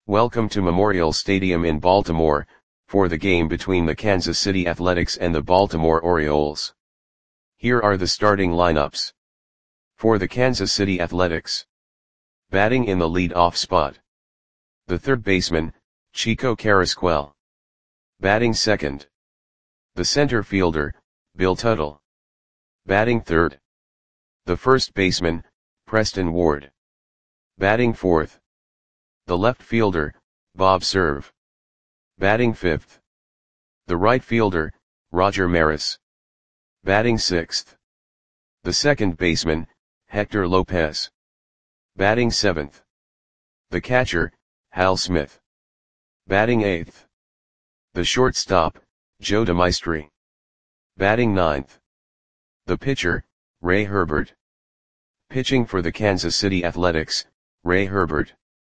Welcome to Memorial Stadium in Baltimore, for the game between the Kansas City Athletics and the Baltimore Orioles. Here are the starting lineups. For the Kansas City Athletics. Batting in the lead-off spot. The third baseman, Chico Carrasquel. Batting second. The center fielder, Bill Tuttle. Batting third. The first baseman, Preston Ward. Batting fourth. The left fielder, Bob Cerv. Batting fifth. The right fielder, Roger Maris. Batting sixth. The second baseman, Hector Lopez. Batting seventh. The catcher, Hal Smith. Batting eighth. The shortstop, Joe DeMaestri. Batting ninth. The pitcher, Ray Herbert. Pitching for the Kansas City Athletics, Ray Herbert.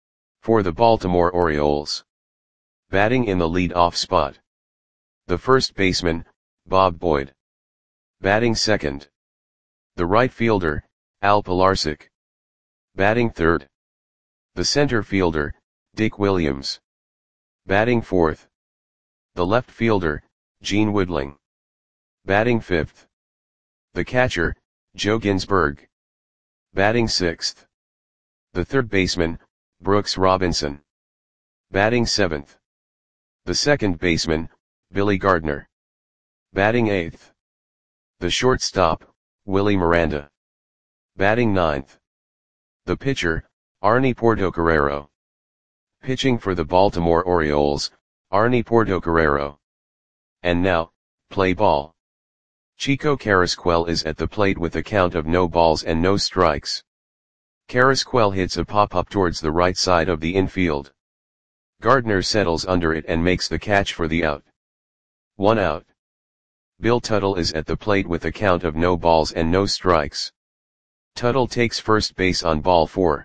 For the Baltimore Orioles. Batting in the lead-off spot. The first baseman, Bob Boyd. Batting second. The right fielder, Al Pilarczyk. Batting third. The center fielder, Dick Williams. Batting fourth. The left fielder, Gene Woodling. Batting fifth. The catcher, Joe Ginsberg. Batting sixth. The third baseman, Brooks Robinson. Batting seventh. The second baseman, Billy Gardner. Batting eighth. The shortstop, Willie Miranda. Batting ninth. The pitcher, Arnie Portocarrero. Pitching for the Baltimore Orioles, Arnie Portocarrero. And now, play ball. Chico Carrasquel is at the plate with a count of no balls and no strikes. Carrasquel hits a pop-up towards the right side of the infield. Gardner settles under it and makes the catch for the out. 1 out. Bill Tuttle is at the plate with a count of no balls and no strikes. Tuttle takes first base on ball 4.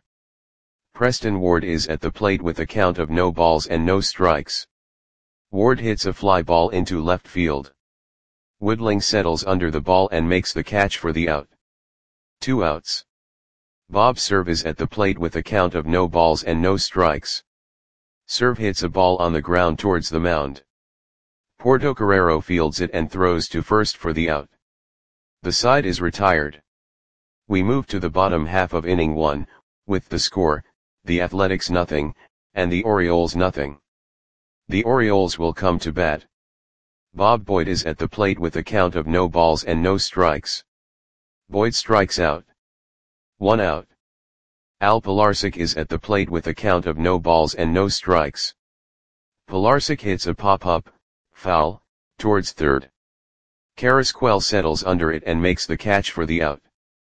Preston Ward is at the plate with a count of no balls and no strikes. Ward hits a fly ball into left field. Woodling settles under the ball and makes the catch for the out. 2 outs. Bob Cerv is at the plate with a count of no balls and no strikes. Cerv hits a ball on the ground towards the mound. Portocarrero fields it and throws to first for the out. The side is retired. We move to the bottom half of inning 1, with the score, the Athletics 0, and the Orioles 0. The Orioles will come to bat. Bob Boyd is at the plate with a count of no balls and no strikes. Boyd strikes out. 1 out. Al Pilarczyk is at the plate with a count of no balls and no strikes. Pilarczyk hits a pop-up, foul, towards third. Carrasquel settles under it and makes the catch for the out.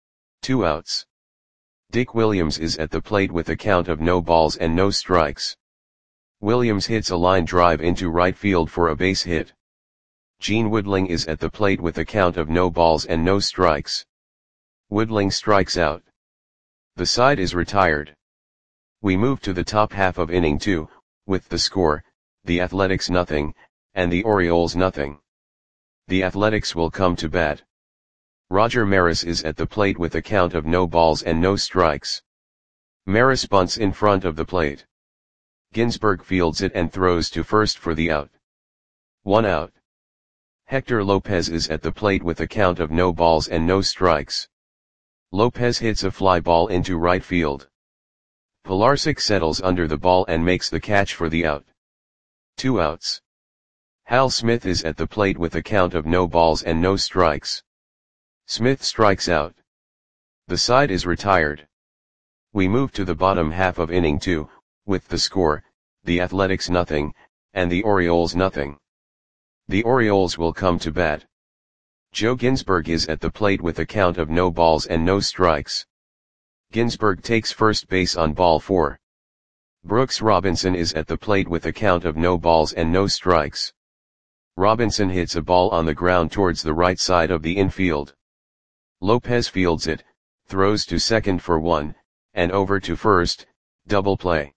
2 outs. Dick Williams is at the plate with a count of no balls and no strikes. Williams hits a line drive into right field for a base hit. Gene Woodling is at the plate with a count of no balls and no strikes. Woodling strikes out. The side is retired. We move to the top half of inning 2, with the score, the Athletics 0, and the Orioles 0. The Athletics will come to bat. Roger Maris is at the plate with a count of no balls and no strikes. Maris bunts in front of the plate. Ginsberg fields it and throws to first for the out. 1 out. Hector Lopez is at the plate with a count of no balls and no strikes. Lopez hits a fly ball into right field. Pilarczyk settles under the ball and makes the catch for the out. 2 outs. Hal Smith is at the plate with a count of no balls and no strikes. Smith strikes out. The side is retired. We move to the bottom half of inning 2, with the score, the Athletics 0, and the Orioles 0. The Orioles will come to bat. Joe Ginsberg is at the plate with a count of no balls and no strikes. Ginsberg takes first base on ball 4. Brooks Robinson is at the plate with a count of no balls and no strikes. Robinson hits a ball on the ground towards the right side of the infield. Lopez fields it, throws to second for 1, and over to first, double play.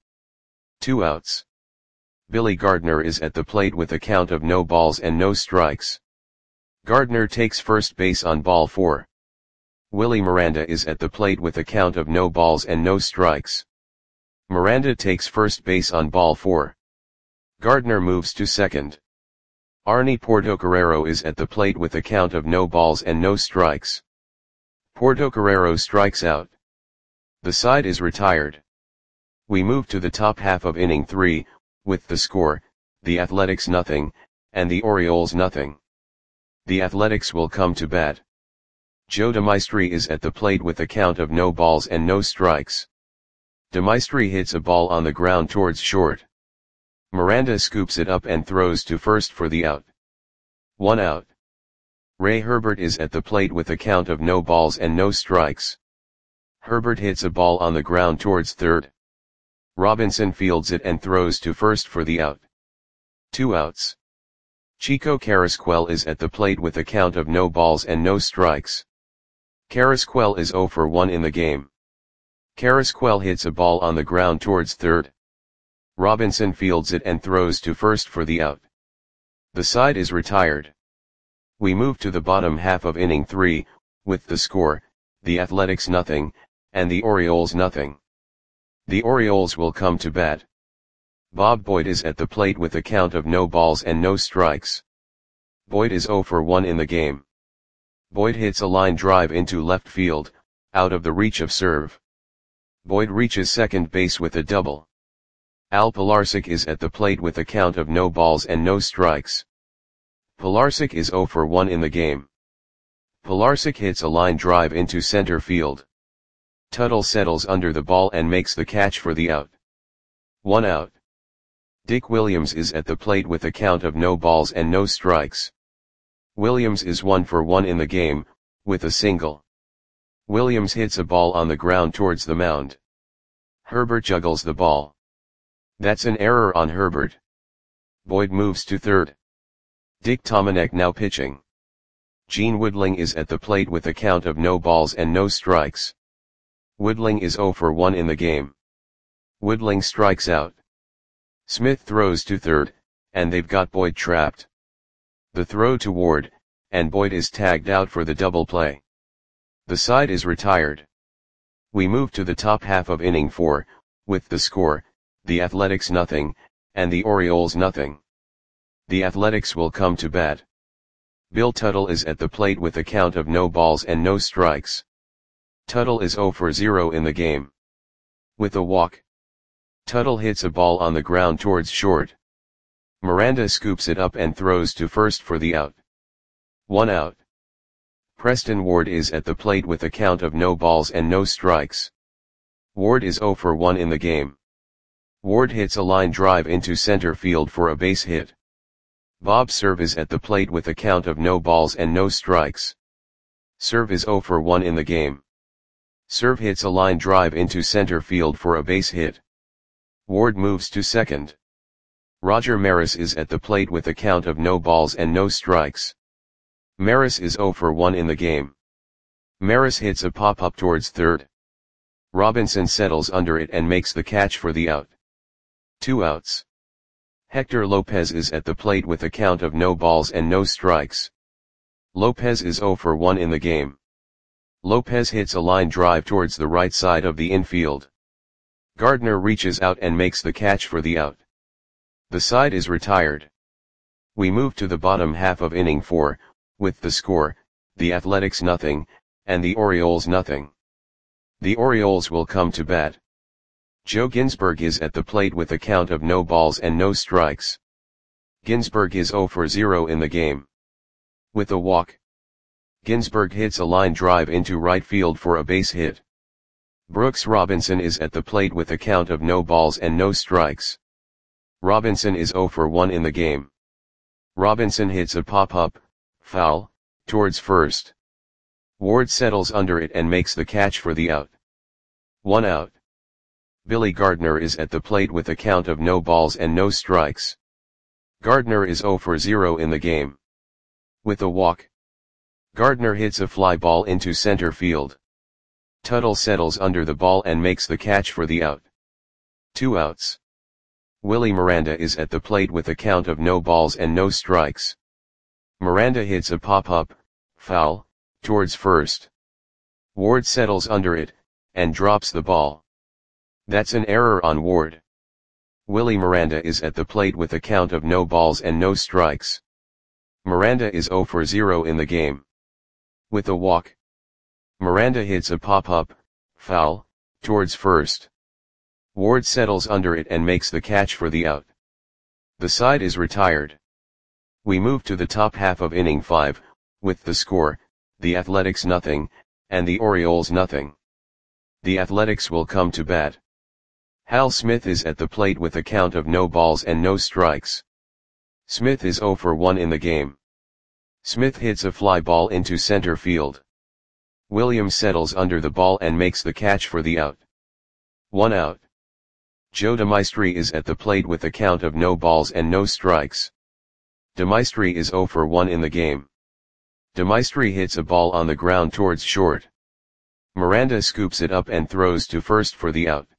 2 outs. Billy Gardner is at the plate with a count of no balls and no strikes. Gardner takes first base on ball 4. Willie Miranda is at the plate with a count of no balls and no strikes. Miranda takes first base on ball 4. Gardner moves to second. Arnie Portocarrero is at the plate with a count of no balls and no strikes. Portocarrero strikes out. The side is retired. We move to the top half of inning 3, with the score, the Athletics nothing, and the Orioles nothing. The Athletics will come to bat. Joe DeMaestri is at the plate with a count of no balls and no strikes. DeMaestri hits a ball on the ground towards short. Miranda scoops it up and throws to first for the out. 1 out. Ray Herbert is at the plate with a count of no balls and no strikes. Herbert hits a ball on the ground towards third. Robinson fields it and throws to first for the out. 2 outs. Chico Carrasquel is at the plate with a count of no balls and no strikes. Carrasquel is 0 for 1 in the game. Carrasquel hits a ball on the ground towards third. Robinson fields it and throws to first for the out. The side is retired. We move to the bottom half of inning 3, with the score, the Athletics nothing, and the Orioles nothing. The Orioles will come to bat. Bob Boyd is at the plate with a count of no balls and no strikes. Boyd is 0 for 1 in the game. Boyd hits a line drive into left field, out of the reach of serve. Boyd reaches second base with a double. Al Pilarczyk is at the plate with a count of no balls and no strikes. Pilarczyk is 0 for 1 in the game. Pilarczyk hits a line drive into center field. Tuttle settles under the ball and makes the catch for the out. 1 out. Dick Williams is at the plate with a count of no balls and no strikes. Williams is 1 for 1 in the game, with a single. Williams hits a ball on the ground towards the mound. Herbert juggles the ball. That's an error on Herbert. Boyd moves to third. Dick Tomanek now pitching. Gene Woodling is at the plate with a count of no balls and no strikes. Woodling is 0 for 1 in the game. Woodling strikes out. Smith throws to third, and they've got Boyd trapped. The throw to Ward, and Boyd is tagged out for the double play. The side is retired. We move to the top half of inning 4, with the score, the Athletics nothing, and the Orioles nothing. The Athletics will come to bat. Bill Tuttle is at the plate with a count of no balls and no strikes. Tuttle is 0 for 0 in the game. With a walk. Tuttle hits a ball on the ground towards short. Miranda scoops it up and throws to first for the out. 1 out. Preston Ward is at the plate with a count of no balls and no strikes. Ward is 0 for 1 in the game. Ward hits a line drive into center field for a base hit. Bob Cerv is at the plate with a count of no balls and no strikes. Cerv is 0 for 1 in the game. Cerv hits a line drive into center field for a base hit. Ward moves to second. Roger Maris is at the plate with a count of no balls and no strikes. Maris is 0 for 1 in the game. Maris hits a pop-up towards third. Robinson settles under it and makes the catch for the out. 2 outs. Hector Lopez is at the plate with a count of no balls and no strikes. Lopez is 0 for 1 in the game. Lopez hits a line drive towards the right side of the infield. Gardner reaches out and makes the catch for the out. The side is retired. We move to the bottom half of inning 4, with the score, the Athletics nothing, and the Orioles nothing. The Orioles will come to bat. Joe Ginsberg is at the plate with a count of no balls and no strikes. Ginsberg is 0 for 0 in the game. With a walk. Ginsberg hits a line drive into right field for a base hit. Brooks Robinson is at the plate with a count of no balls and no strikes. Robinson is 0 for 1 in the game. Robinson hits a pop-up, foul, towards first. Ward settles under it and makes the catch for the out. 1 out. Billy Gardner is at the plate with a count of no balls and no strikes. Gardner is 0 for 0 in the game. With a walk. Gardner hits a fly ball into center field. Tuttle settles under the ball and makes the catch for the out. 2 outs. Willie Miranda is at the plate with a count of no balls and no strikes. Miranda hits a pop-up, foul, towards first. Ward settles under it, and drops the ball. That's an error on Ward. Willie Miranda is at the plate with a count of no balls and no strikes. Miranda is 0 for 0 in the game. With a walk, Miranda hits a pop-up, foul, towards first. Ward settles under it and makes the catch for the out. The side is retired. We move to the top half of inning 5, with the score, the Athletics nothing, and the Orioles nothing. The Athletics will come to bat. Hal Smith is at the plate with a count of no balls and no strikes. Smith is 0 for 1 in the game. Smith hits a fly ball into center field. Williams settles under the ball and makes the catch for the out. 1 out. Joe DeMaestri is at the plate with a count of no balls and no strikes. DeMaestri is 0 for 1 in the game. DeMaestri hits a ball on the ground towards short. Miranda scoops it up and throws to first for the out.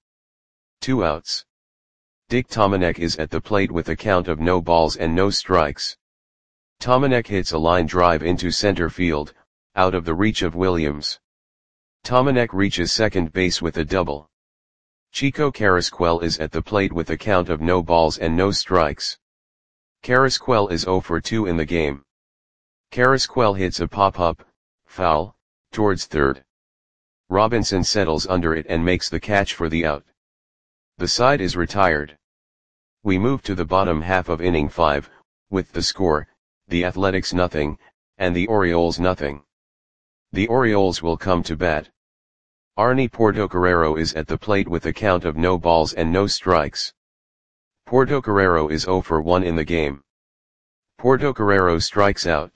2 outs. Dick Tomanek is at the plate with a count of no balls and no strikes. Tomanek hits a line drive into center field, out of the reach of Williams. Tomanek reaches second base with a double. Chico Carrasquel is at the plate with a count of no balls and no strikes. Carrasquel is 0 for 2 in the game. Carrasquel hits a pop-up, foul, towards third. Robinson settles under it and makes the catch for the out. The side is retired. We move to the bottom half of inning 5, with the score, the Athletics nothing, and the Orioles nothing. The Orioles will come to bat. Arnie Portocarrero is at the plate with a count of no balls and no strikes. Portocarrero is 0 for 1 in the game. Portocarrero strikes out.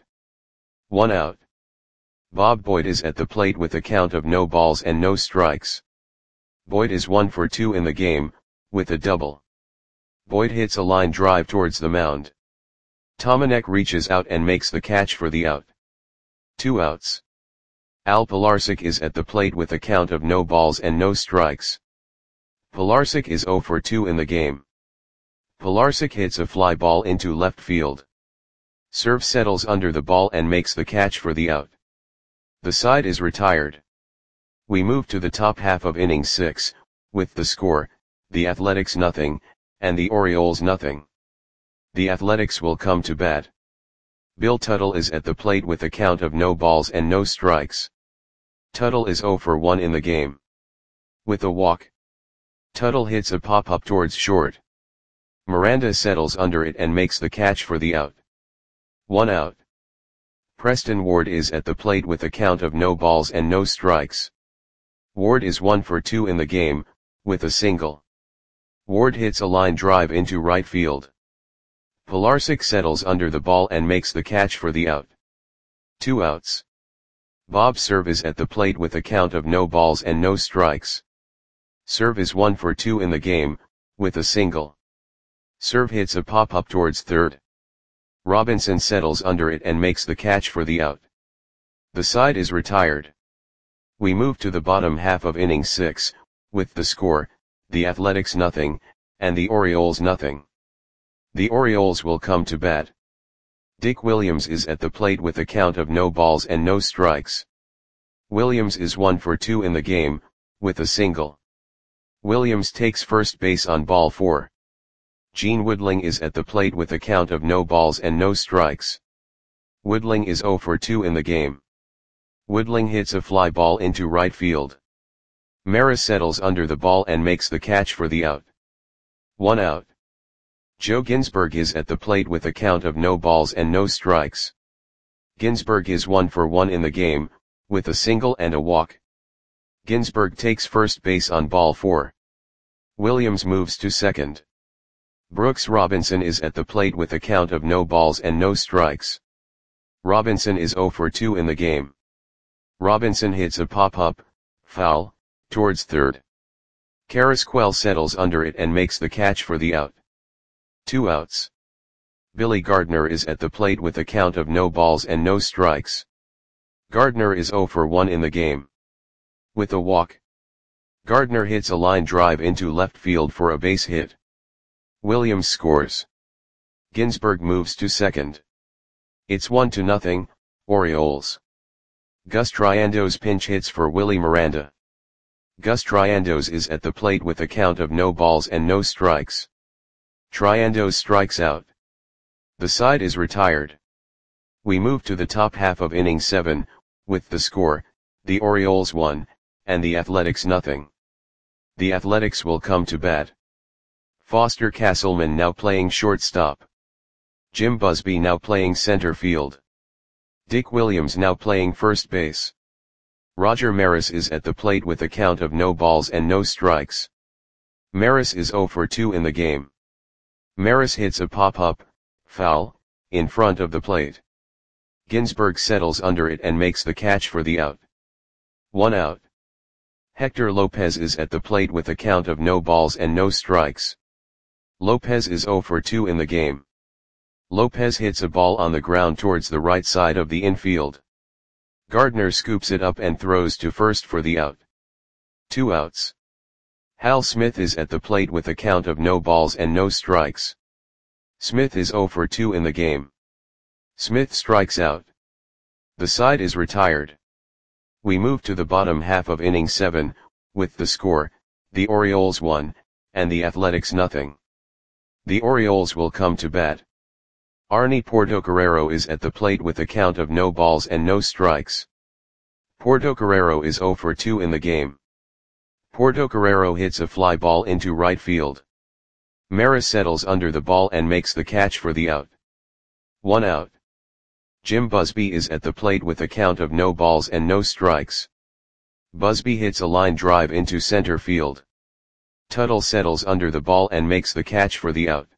1 out. Bob Boyd is at the plate with a count of no balls and no strikes. Boyd is 1 for 2 in the game, with a double. Boyd hits a line drive towards the mound. Tomanek reaches out and makes the catch for the out. 2 outs. Al Pilarczyk is at the plate with a count of no balls and no strikes. Pilarczyk is 0 for 2 in the game. Pilarczyk hits a fly ball into left field. Serve settles under the ball and makes the catch for the out. The side is retired. We move to the top half of inning 6, with the score, the Athletics nothing, and the Orioles nothing. The Athletics will come to bat. Bill Tuttle is at the plate with a count of no balls and no strikes. Tuttle is 0 for 1 in the game. With a walk, Tuttle hits a pop-up towards short. Miranda settles under it and makes the catch for the out. 1 out. Preston Ward is at the plate with a count of no balls and no strikes. Ward is 1 for 2 in the game, with a single. Ward hits a line drive into right field. Pilarczyk settles under the ball and makes the catch for the out. 2 outs. Bob Cerv is at the plate with a count of no balls and no strikes. Cerv is 1 for 2 in the game, with a single. Cerv hits a pop-up towards third. Robinson settles under it and makes the catch for the out. The side is retired. We move to the bottom half of inning 6, with the score, the Athletics nothing, and the Orioles nothing. The Orioles will come to bat. Dick Williams is at the plate with a count of no balls and no strikes. Williams is 1 for 2 in the game, with a single. Williams takes first base on ball 4. Gene Woodling is at the plate with a count of no balls and no strikes. Woodling is 0 for 2 in the game. Woodling hits a fly ball into right field. Maris settles under the ball and makes the catch for the out. 1 out. Joe Ginsberg is at the plate with a count of no balls and no strikes. Ginsberg is 1 for 1 in the game, with a single and a walk. Ginsberg takes first base on ball 4. Williams moves to second. Brooks Robinson is at the plate with a count of no balls and no strikes. Robinson is 0 for 2 in the game. Robinson hits a pop-up, foul, towards third. Carrasquel settles under it and makes the catch for the out. 2 outs. Billy Gardner is at the plate with a count of no balls and no strikes. Gardner is 0 for 1 in the game. With a walk, Gardner hits a line drive into left field for a base hit. Williams scores. Ginsberg moves to second. It's 1-0, Orioles. Gus Triandos pinch hits for Willie Miranda. Gus Triandos is at the plate with a count of no balls and no strikes. Triandos strikes out. The side is retired. We move to the top half of inning 7, with the score, the Orioles 1, and the Athletics nothing. The Athletics will come to bat. Foster Castleman now playing shortstop. Jim Busby now playing center field. Dick Williams now playing first base. Roger Maris is at the plate with a count of no balls and no strikes. Maris is 0 for 2 in the game. Maris hits a pop-up, foul, in front of the plate. Ginsberg settles under it and makes the catch for the out. 1 out. Hector Lopez is at the plate with a count of no balls and no strikes. Lopez is 0 for 2 in the game. Lopez hits a ball on the ground towards the right side of the infield. Gardner scoops it up and throws to first for the out. 2 outs. Hal Smith is at the plate with a count of no balls and no strikes. Smith is 0 for 2 in the game. Smith strikes out. The side is retired. We move to the bottom half of inning 7, with the score, the Orioles 1, and the Athletics nothing. The Orioles will come to bat. Arnie Portocarrero is at the plate with a count of no balls and no strikes. Portocarrero is 0 for 2 in the game. Portocarrero hits a fly ball into right field. Maris settles under the ball and makes the catch for the out. 1 out. Jim Busby is at the plate with a count of no balls and no strikes. Busby hits a line drive into center field. Tuttle settles under the ball and makes the catch for the out.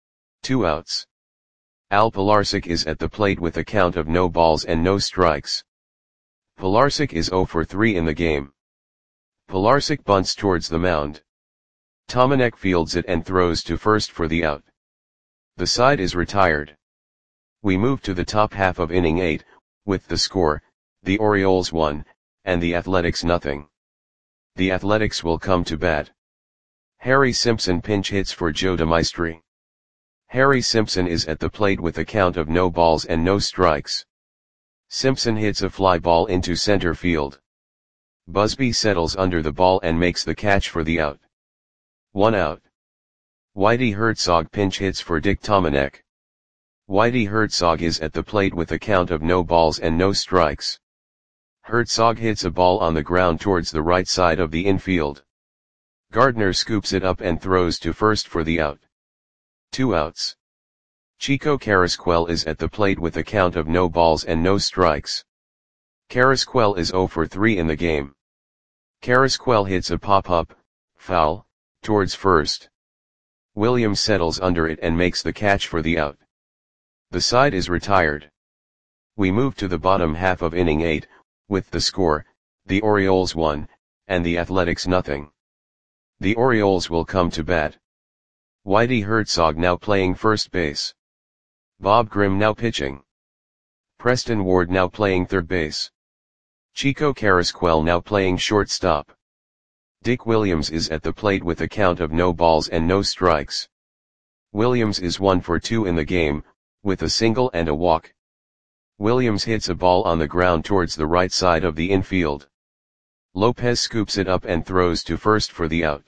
2 outs. Al Pilarczyk is at the plate with a count of no balls and no strikes. Pilarczyk is 0 for 3 in the game. Pilarczyk bunts towards the mound. Tomanek fields it and throws to first for the out. The side is retired. We move to the top half of inning 8, with the score, the Orioles 1, and the Athletics nothing. The Athletics will come to bat. Harry Simpson pinch hits for Joe DeMaestri. Harry Simpson is at the plate with a count of no balls and no strikes. Simpson hits a fly ball into center field. Busby settles under the ball and makes the catch for the out. 1 out. Whitey Herzog pinch hits for Dick Tomanek. Whitey Herzog is at the plate with a count of no balls and no strikes. Herzog hits a ball on the ground towards the right side of the infield. Gardner scoops it up and throws to first for the out. 2 outs. Chico Carrasquel is at the plate with a count of no balls and no strikes. Carrasquel is 0 for 3 in the game. Carrasquel hits a pop-up, foul, towards first. Williams settles under it and makes the catch for the out. The side is retired. We move to the bottom half of inning 8, with the score, the Orioles 1, and the Athletics nothing. The Orioles will come to bat. Whitey Herzog now playing first base. Bob Grimm now pitching. Preston Ward now playing third base. Chico Carrasquel now playing shortstop. Dick Williams is at the plate with a count of no balls and no strikes. Williams is 1 for 2 in the game, with a single and a walk. Williams hits a ball on the ground towards the right side of the infield. Lopez scoops it up and throws to first for the out.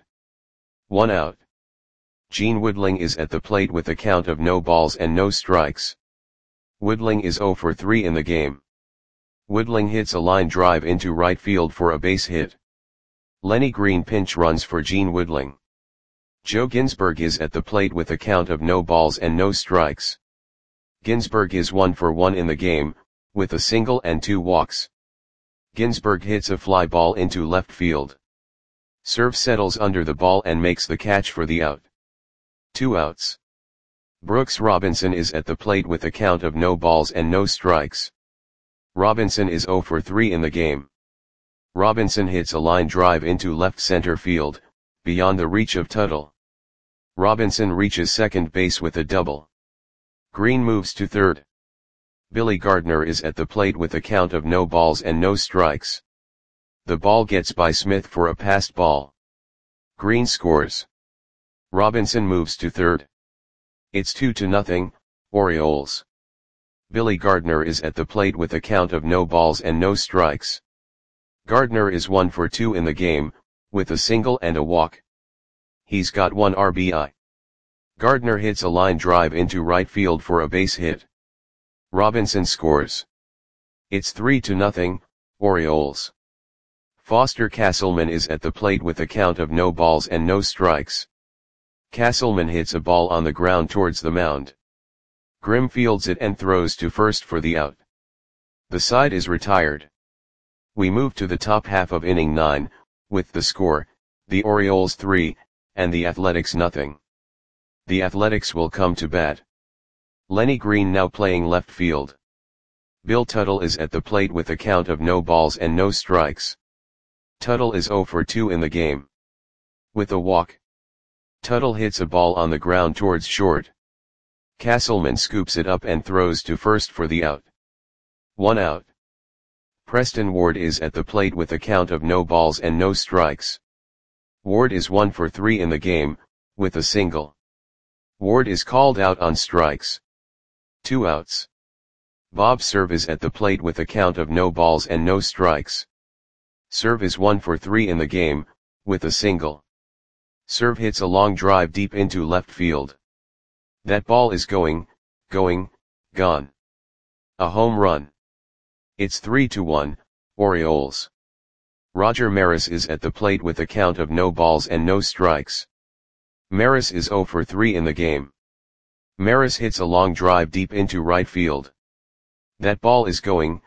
1 out. Gene Woodling is at the plate with a count of no balls and no strikes. Woodling is 0 for 3 in the game. Woodling hits a line drive into right field for a base hit. Lenny Green pinch runs for Gene Woodling. Joe Ginsberg is at the plate with a count of no balls and no strikes. Ginsberg is 1 for 1 in the game, with a single and 2 walks. Ginsberg hits a fly ball into left field. Serve settles under the ball and makes the catch for the out. 2 outs. Brooks Robinson is at the plate with a count of no balls and no strikes. Robinson is 0 for 3 in the game. Robinson hits a line drive into left center field, beyond the reach of Tuttle. Robinson reaches second base with a double. Green moves to third. Billy Gardner is at the plate with a count of no balls and no strikes. The ball gets by Smith for a passed ball. Green scores. Robinson moves to third. It's 2-0, Orioles. Billy Gardner is at the plate with a count of no balls and no strikes. Gardner is 1 for 2 in the game, with a single and a walk. He's got 1 RBI. Gardner hits a line drive into right field for a base hit. Robinson scores. It's 3-0, Orioles. Foster Castleman is at the plate with a count of no balls and no strikes. Castleman hits a ball on the ground towards the mound. Grimm fields it and throws to first for the out. The side is retired. We move to the top half of inning 9, with the score, the Orioles 3, and the Athletics nothing. The Athletics will come to bat. Lenny Green now playing left field. Bill Tuttle is at the plate with a count of no balls and no strikes. Tuttle is 0 for 2 in the game. With a walk. Tuttle hits a ball on the ground towards short. Castleman scoops it up and throws to first for the out. 1 out. Preston Ward is at the plate with a count of no balls and no strikes. Ward is 1 for 3 in the game, with a single. Ward is called out on strikes. 2 outs. Bob Cerv is at the plate with a count of no balls and no strikes. Cerv is 1 for 3 in the game, with a single. Cerv hits a long drive deep into left field. That ball is gone. A home run. It's 3-1, Orioles. Roger Maris is at the plate with a count of no balls and no strikes. Maris is 0 for 3 in the game. Maris hits a long drive deep into right field. That ball is gone.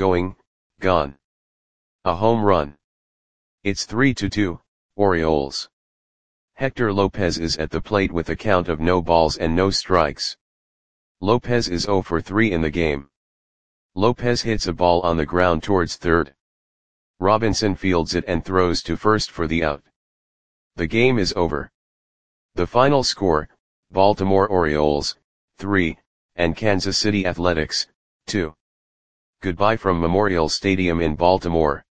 A home run. It's 3-2, Orioles. Hector Lopez is at the plate with a count of no balls and no strikes. Lopez is 0 for 3 in the game. Lopez hits a ball on the ground towards third. Robinson fields it and throws to first for the out. The game is over. The final score, Baltimore Orioles, 3, and Kansas City Athletics, 2. Goodbye from Memorial Stadium in Baltimore.